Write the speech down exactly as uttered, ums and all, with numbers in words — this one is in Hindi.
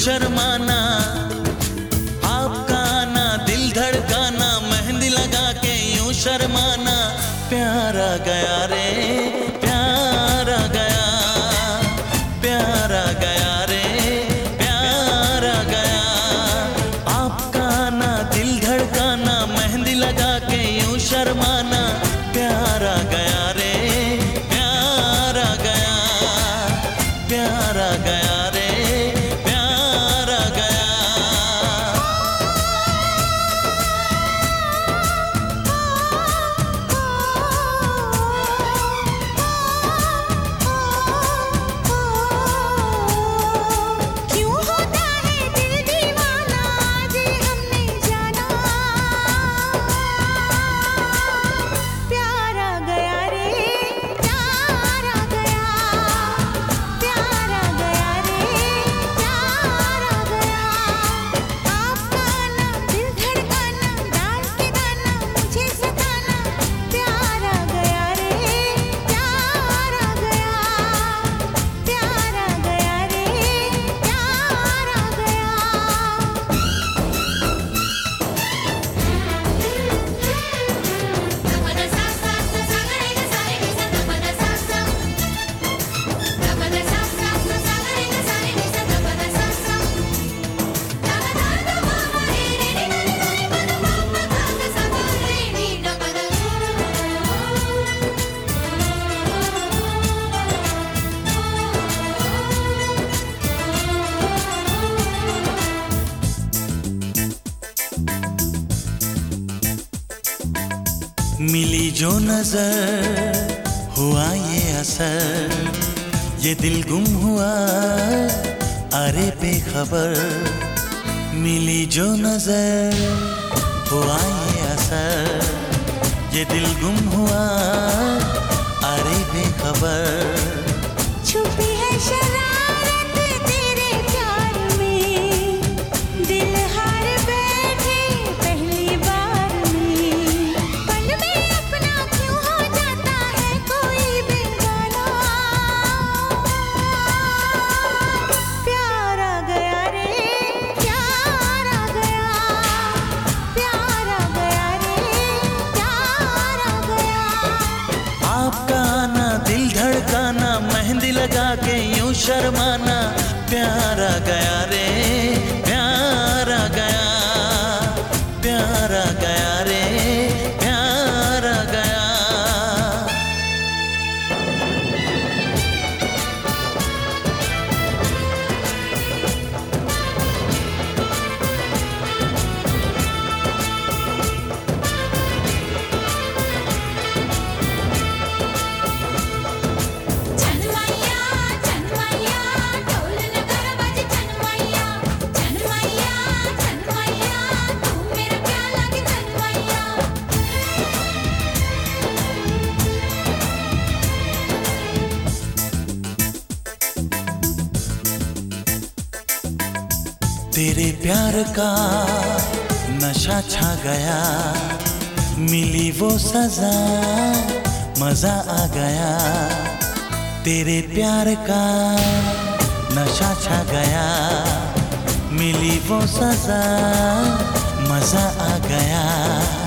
शर्माना, आपका आना दिल धड़काना, मेहंदी लगा के यूं शर्माना। प्यार आ गया रे, प्यार आ गया, प्यार आ गया रे, प्यार आ गया। आपका आना दिल धड़काना, मेहंदी लगा के यूं शर्माना। प्यार आ गया रे, प्यार आ गया, प्यार आ गया रे, प्यार आ गया। क्यों होता है दिल दीवाना, आज हमने जाना। प्यार आ गया रे, प्यार आ गया, प्यार आ गया रे, प्यार आ गया। आपका आना दिल धड़काना, डाल के गाना मुझे सताना। प्यार आ गया रे, प्यार आ गया, प्यार आ गया रे, प्यार आ गया। Dapada sa sa sa sa ga re ga sa re ni sa dapada sa sa. Dapada sa sa sa sa ga re ga sa re ni sa dapada sa sa. Da da da da ma ma re re ni na ni na ni pa da ma ma ga ga sa ga re ni dapada. मिली जो नजर हुआ ये असर, ये दिल गुम हुआ अरे बेखबर। मिली जो नजर हुआ ये असर, ये दिल गुम हुआ अरे बेखबर। छुपी है शरारत तेरे प्यार में, दिल हार बैठे पहली बार में। पल में अपना क्यों हो जाता है कोई बेगाना। प्यार आ गया रे, प्यार आ गया, प्यार आ गया रे, प्यार आ गया। आपका आना दिल धड़काना, मेहंदी लगा के यूं शर्माना। प्यार आ गया रे, प्यार आ गया, प्यार आ गया रे, प्यार आ गया। जनमैया जनमैया ढोल नगारा बजे जनमैया। जनमैया जनमैया तू मेरा क्या लगे जनमैया। तेरे प्यार का नशा छा गया, मिली वो सजा मजा आ गया। तेरे प्यार का नशा छा गया, मिली वो सजा मजा आ गया।